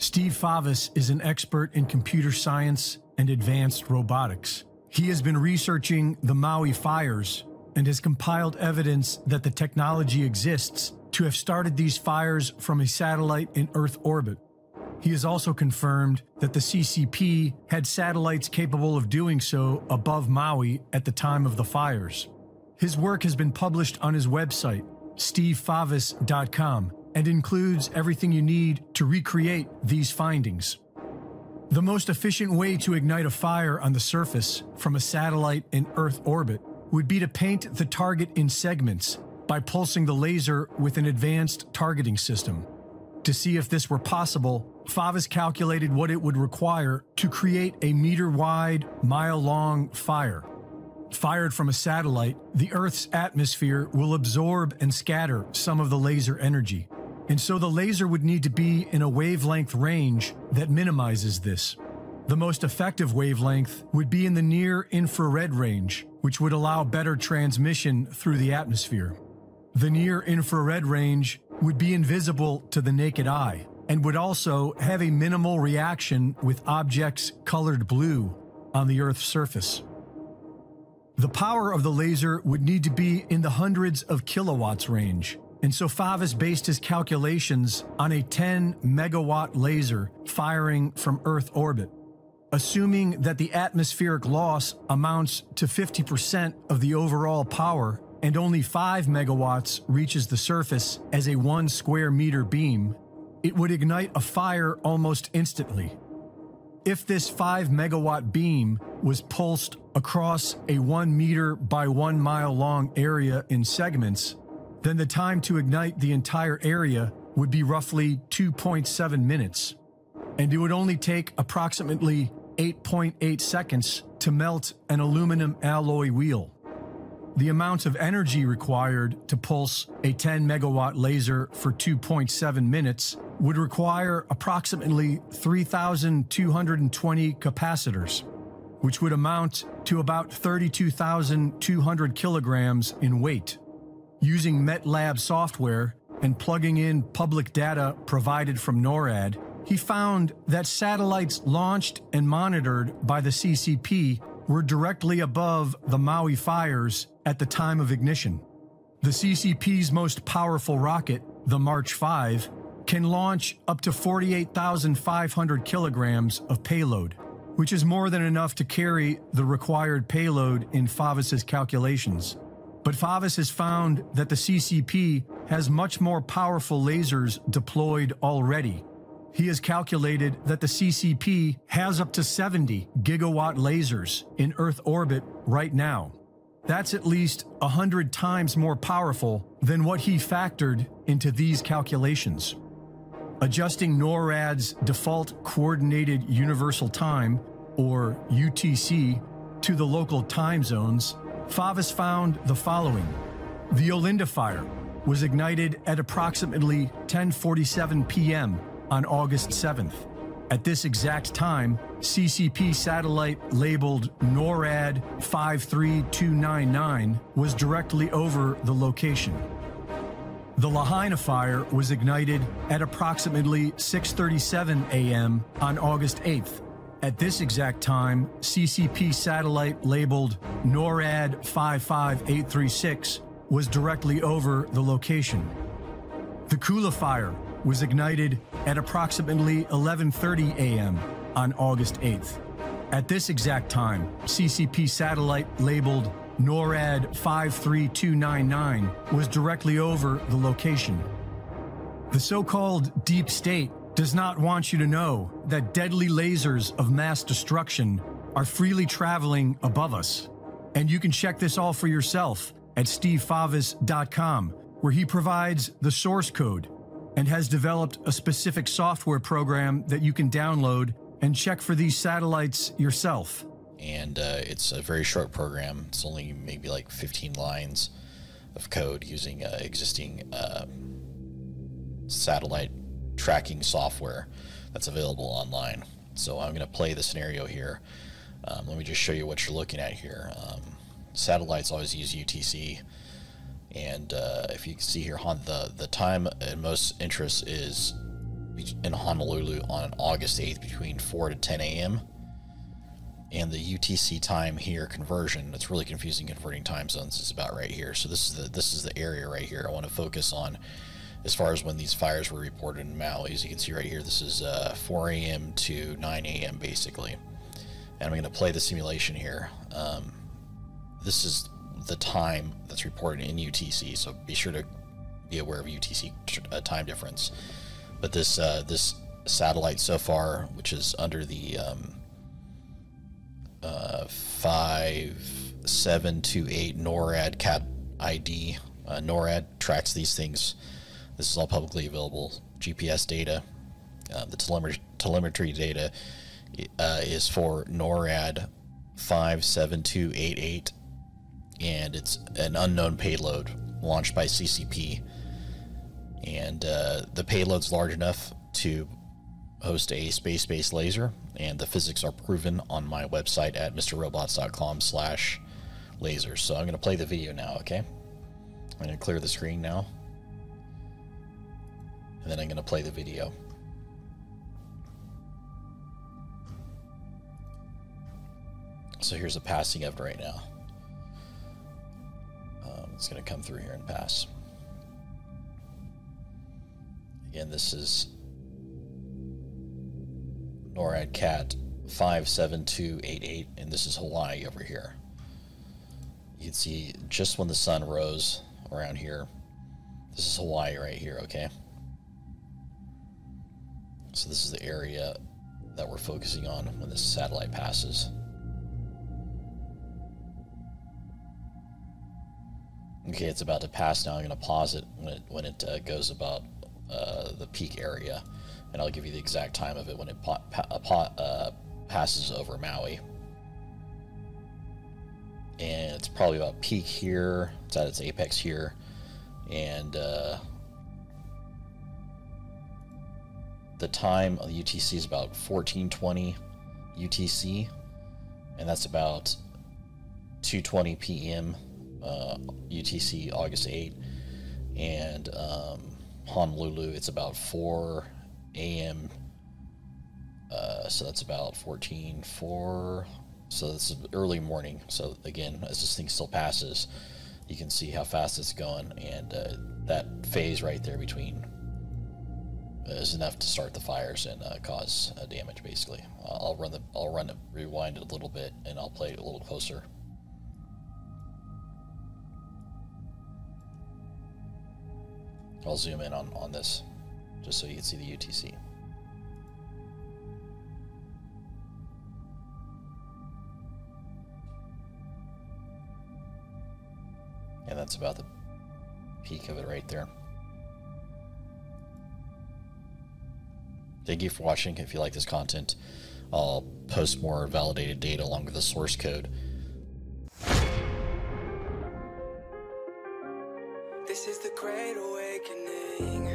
Steve Favis is an expert in computer science and advanced robotics. He has been researching the Maui fires and has compiled evidence that the technology exists to have started these fires from a satellite in Earth orbit. He has also confirmed that the CCP had satellites capable of doing so above Maui at the time of the fires. His work has been published on his website, stevefavis.com, and includes everything you need to recreate these findings. The most efficient way to ignite a fire on the surface from a satellite in Earth orbit would be to paint the target in segments by pulsing the laser with an advanced targeting system. To see if this were possible, Favis calculated what it would require to create a meter-wide, mile-long fire. Fired from a satellite, the Earth's atmosphere will absorb and scatter some of the laser energy, and so the laser would need to be in a wavelength range that minimizes this. The most effective wavelength would be in the near-infrared range, which would allow better transmission through the atmosphere. The near-infrared range would be invisible to the naked eye and would also have a minimal reaction with objects colored blue on the Earth's surface. The power of the laser would need to be in the hundreds of kilowatts range, and so Favis based his calculations on a 10 megawatt laser firing from Earth orbit. Assuming that the atmospheric loss amounts to 50% of the overall power and only 5 megawatts reaches the surface as a 1 square meter beam, it would ignite a fire almost instantly. If this 5 megawatt beam was pulsed across a 1 meter by 1 mile long area in segments, then the time to ignite the entire area would be roughly 2.7 minutes, and it would only take approximately 8.8 seconds to melt an aluminum alloy wheel. The amount of energy required to pulse a 10 megawatt laser for 2.7 minutes would require approximately 3,220 capacitors, which would amount to about 32,200 kilograms in weight. Using MetLab software and plugging in public data provided from NORAD, he found that satellites launched and monitored by the CCP were directly above the Maui fires at the time of ignition. The CCP's most powerful rocket, the March 5, can launch up to 48,500 kilograms of payload, which is more than enough to carry the required payload in Favis's calculations. But Favis has found that the CCP has much more powerful lasers deployed already. He has calculated that the CCP has up to 70 gigawatt lasers in Earth orbit right now. That's at least 100 times more powerful than what he factored into these calculations. Adjusting NORAD's default Coordinated Universal Time, or UTC, to the local time zones, Favis found the following. The Olinda fire was ignited at approximately 10:47 p.m. on August 7th. At this exact time, CCP satellite labeled NORAD 53299 was directly over the location. The Lahaina fire was ignited at approximately 6:37 a.m. on August 8th. At this exact time, CCP satellite labeled NORAD 55836 was directly over the location. The Kula fire was ignited at approximately 11:30 a.m. on August 8th. At this exact time, CCP satellite labeled NORAD 53299 was directly over the location. The so-called deep state does not want you to know that deadly lasers of mass destruction are freely traveling above us. And you can check this all for yourself at stevefavis.com, where he provides the source code and has developed a specific software program that you can download and check for these satellites yourself. And it's a very short program. It's only maybe like 15 lines of code using existing satellite tracking software that's available online. So I'm going to play the scenario here. Let me just show you what you're looking at here. Satellites always use UTC, and if you can see here, the time in most interests is in Honolulu on August 8th between 4 to 10 a.m. And the UTC time here conversion, it's really confusing converting time zones, is about right here. So this is the area right here I want to focus on as far as when these fires were reported in Maui. As you can see right here, this is 4 a.m. to 9 a.m. basically. And I'm going to play the simulation here. This is the time that's reported in UTC, so be sure to be aware of UTC time difference. But this this satellite so far, which is under the 5728 NORAD CAT ID. NORAD tracks these things. This is all publicly available GPS data. The telemetry data is for NORAD 57288, and it's an unknown payload launched by CCP. And the payload's large enough to host a space-based laser, and the physics are proven on my website at mrrobots.com/laser. So I'm going to play the video now, okay? I'm going to clear the screen now, and then I'm going to play the video. So here's a passing of it right now. It's going to come through here and pass. Again, this is NORAD CAT 57288, and this is Hawaii over here. You can see just when the sun rose around here. This is Hawaii right here, okay? So this is the area that we're focusing on when this satellite passes. Okay, it's about to pass now. I'm going to pause it when it goes about the peak area, and I'll give you the exact time of it when it passes over Maui. And it's probably about peak here. It's at its apex here, and the time of the UTC is about 1420 UTC, and that's about 2:20 p.m. UTC August 8, and Honolulu, it's about 4 a.m. So that's about 14:04. So this is early morning. So again, as this thing still passes, you can see how fast it's going, and that phase right there between is enough to start the fires and cause damage. Basically, I'll rewind it a little bit, and I'll play it a little closer. I'll zoom in on this just so you can see the UTC. And that's about the peak of it right there. Thank you for watching. If you like this content, I'll post more validated data along with the source code. This is the Great Awakening.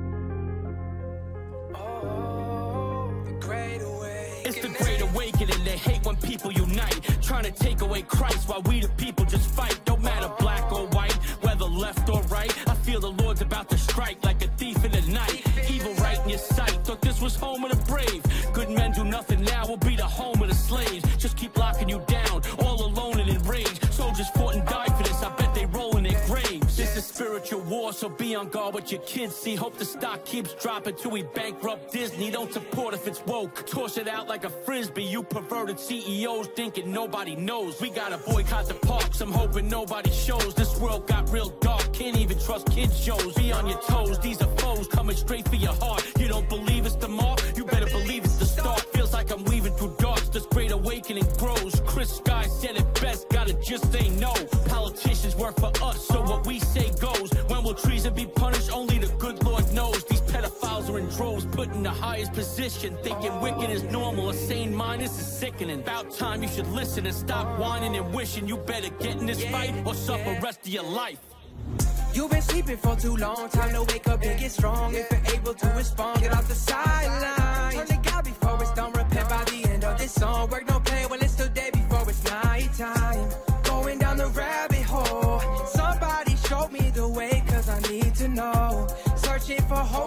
Oh, the Great Awakening. It's the Great Awakening. They hate when people unite, trying to take away Christ while we the people just fight. Don't matter black or white, whether left or right. I feel the Lord's about to strike like a thief in the night. Evil right in your sight. Thought this was home of the brave. Good men do nothing now. We'll be the home of the slaves. Just keep locking you down, all alone and in rage. Soldiers fought and died for this. I bet they roll in their graves. This is spiritual war, so be on guard what your kids see. Hope the stock keeps dropping till we bankrupt Disney. Don't support if it's woke. Toss it out like a frisbee. You perverted CEOs thinking nobody knows. We gotta boycott the parks. I'm hoping nobody shows. This world got real dark. Can't even trust kids shows. Be on your toes. These are foes coming straight for your heart. You don't believe it's the mark? You better believe it's the start. Feels like I'm weaving through darks. This great awakening grows. Chris Sky said it best. Gotta just say no. Politicians work for us, so what we say goes. When will treason be punished? Only the good Lord knows. These pedophiles are in droves, put in the highest position, thinking wicked is normal. A sane mind, this is sickening. About time you should listen and stop whining and wishing. You better get in this fight or suffer rest of your life. You've been sleeping for too long. Time to wake up and get strong. If you're able to respond, get off the sideline. Turn to God before it's done. Repent by the end of this song. Work no play when it's still day before it's night time. Going down the rabbit hole. Somebody show me the way, cause I need to know. Searching for hope for my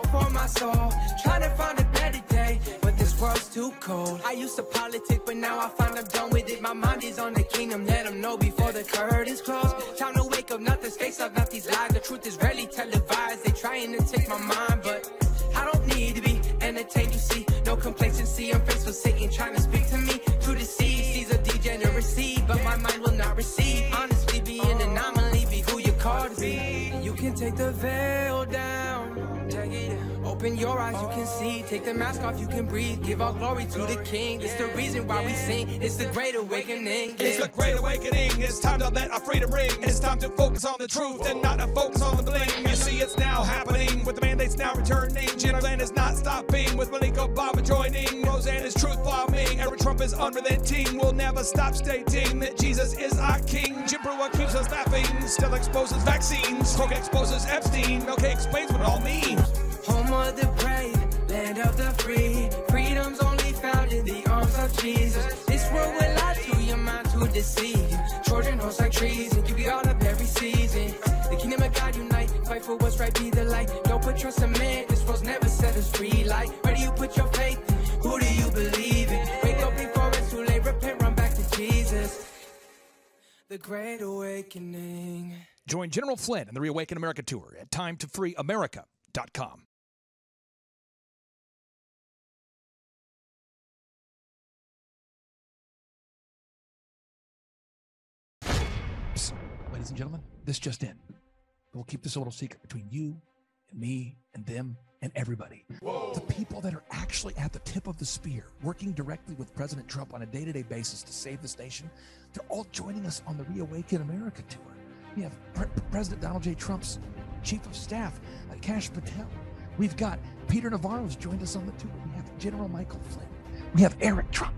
my soul. Trying to find a better day, but this world's too cold. I used to politic, but now I find I'm done with it. My mind is on the kingdom, let them know before the curtains close. Time to wake up, not the stakes of not these lies. The truth is rarely televised. They trying to take my mind, but I don't need to be entertained, you see. No complacency, I'm faced with Satan trying to speak to me. To deceive, sees a degeneracy, but my mind will not receive. Honestly, be an anomaly, be who you called to be. You can take the veil down, take it down. Open your eyes, you can see. Take the mask off, you can breathe. Give all glory to the King. It's the reason why we sing. It's the great awakening. It's the great awakening. It's time to let our freedom ring. It's time to focus on the truth and not to focus on the bling. You see, it's now happening with the mandates now returning. General is not stopping with Malik Obama joining. Roseanne is truth bombing. Eric Trump is unrelenting. We'll never stop stating that Jesus is our king. Jim Brewer keeps us laughing. Still exposes vaccines. Coke exposes Epstein. Okay, explains what it all means. Home of the brave, land of the free. Freedom's only found in the arms of Jesus. This world will lie to your mind to deceive you. Trojan horse like trees and you be all up every season. The kingdom of God unite, fight for what's right, be the light. Don't put trust in man, this world's never set us free. Like, where do you put your faith in? Who do you believe in? Wake up before it's too late, repent, run back to Jesus. The Great Awakening. Join General Flynn and the Reawaken America Tour at TimeToFreeAmerica.com. Ladies and gentlemen, this just in. We'll keep this a little secret between you and me and them and everybody. Whoa. The people that are actually at the tip of the spear, working directly with President Trump on a day-to-day basis to save this nation, they're all joining us on the Reawaken America tour. We have President Donald J. Trump's Chief of Staff, Kash Patel. We've got Peter Navarro's joined us on the tour. We have General Michael Flynn. We have Eric Trump.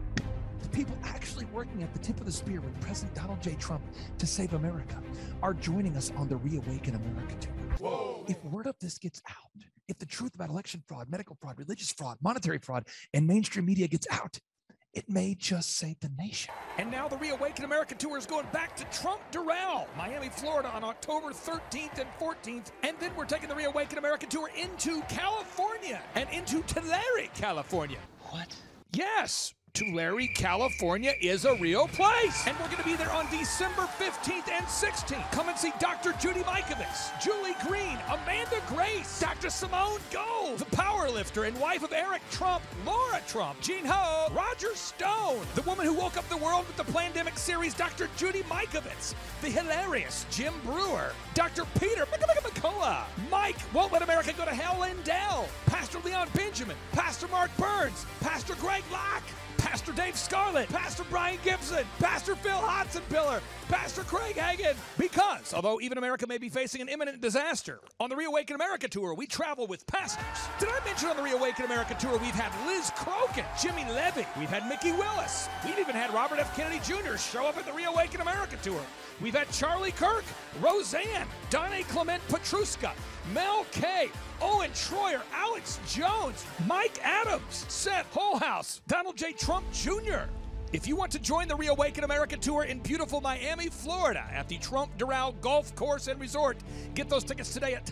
The people actually working at the tip of the spear with President Donald J. Trump to save America are joining us on the Reawaken America tour. Whoa. If word of this gets out, if the truth about election fraud, medical fraud, religious fraud, monetary fraud, and mainstream media gets out, it may just save the nation. And now the Reawaken America tour is going back to Trump Doral, Miami, Florida on October 13th and 14th. And then we're taking the Reawaken America tour into California and into Tulare, California. What? Yes. Tulare, California is a real place. And we're going to be there on December 15th and 16th. Come and see Dr. Judy Mikovits, Julie Green, Amanda Grace, Dr. Simone Gold, the powerlifter and wife of Eric Trump, Laura Trump, Gene Ho, Roger Stone, the woman who woke up the world with the Plandemic series, Dr. Judy Mikovits, the hilarious Jim Brewer, Dr. Peter McCullough, Mike Won't Let America Go to Hell Lindell, Pastor Leon Benjamin, Pastor Mark Burns, Pastor Greg Locke, Pastor Dave Scarlett, Pastor Brian Gibson, Pastor Phil Hodson-Piller, Pastor Craig Hagan. Because, although even America may be facing an imminent disaster, on the Reawaken America tour, we travel with pastors. Did I mention on the Reawaken America tour, we've had Liz Crokin, Jimmy Levy, we've had Mickey Willis, we've even had Robert F. Kennedy Jr. show up at the Reawaken America tour. We've had Charlie Kirk, Roseanne, Donna Clement Petruska, Mel K, Owen Troyer, Alex Jones, Mike Adams, Seth Holhouse, Donald J. Trump Jr. If you want to join the Reawaken America tour in beautiful Miami, Florida at the Trump Doral Golf Course and Resort, get those tickets today at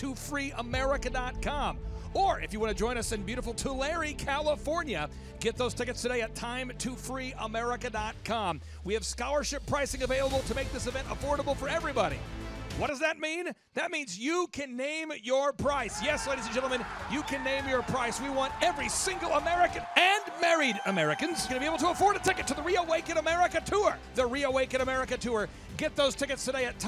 TimeToFreeAmerica.com. Or if you want to join us in beautiful Tulare, California, get those tickets today at TimeToFreeAmerica.com. We have scholarship pricing available to make this event affordable for everybody. What does that mean? That means you can name your price. Yes, ladies and gentlemen, you can name your price. We want every single American and married Americans going to be able to afford a ticket to the Reawaken America Tour. The Reawaken America Tour. Get those tickets today at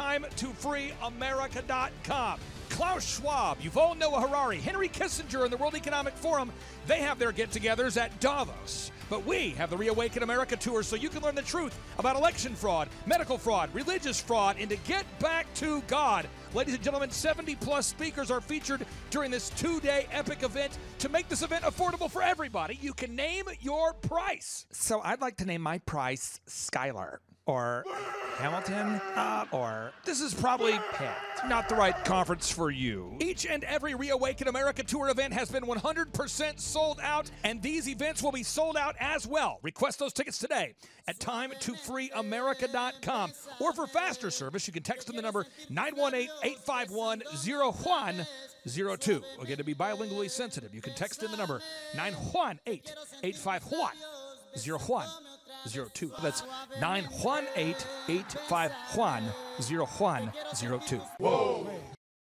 TimeToFreeAmerica.com. Klaus Schwab, Yuval Noah Harari, Henry Kissinger, and the World Economic Forum, they have their get-togethers at Davos. But we have the Reawaken America Tour so you can learn the truth about election fraud, medical fraud, religious fraud, and to get back to God. Ladies and gentlemen, 70-plus speakers are featured during this two-day epic event. To make this event affordable for everybody, you can name your price. So I'd like to name my price Skylar. Or Hamilton, or this is probably not the right conference for you. Each and every Reawaken America Tour event has been 100% sold out, and these events will be sold out as well. Request those tickets today at TimeToFreeAmerica.com. Or for faster service, you can text them the number 918-851-0199. 02. Again, to be bilingually sensitive, you can text in the number 918-851-0102. That's 918-851-0102.